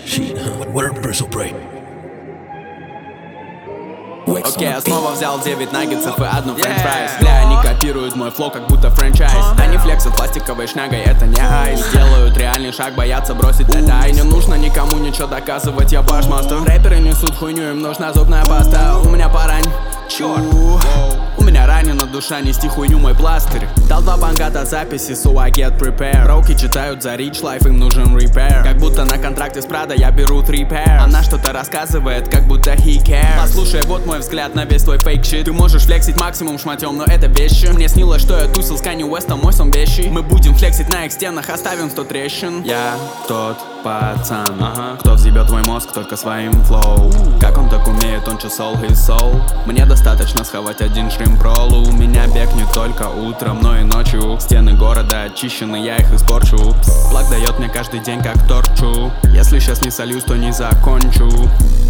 Окей, я снова взял 9 наггетсов и одну френч-фрайс. Бля, они копируют мой флоу, как будто франчайз. Они флексят пластиковой шнягой, это не айс. Делают реальный шаг, боятся бросить детай. Не нужно никому ничего доказывать, я башмастер. Рэперы несут хуйню, им нужна зубная паста. У меня парань, у меня ранена душа, нести хуйню мой пластырь. Дал 2 бангата записи, so I get prepared. Роуки читают за rich life, им нужен repair. Как будто на контракте с Prada я беру 3 pair. Она что-то рассказывает, как будто he cares. Послушай, вот мой взгляд на весь твой фейк щит. Ты можешь флексить максимум шматем, но это вещи. Мне снилось, что я тусил с Kanye West'ом, мой сон вещи. Мы будем флексить на их стенах, оставим 100 трещин. Я тот пацан, кто взъебет твой мозг только своим флоу. Как он так умеет, он чесал his soul. Мне достаточно схавать один шримп-ролл. У меня бег не только утром, но и ночью. Стены города очищены, я их испорчу. Благ дает мне каждый день как торчу. Если сейчас не сольюсь, то не закончу.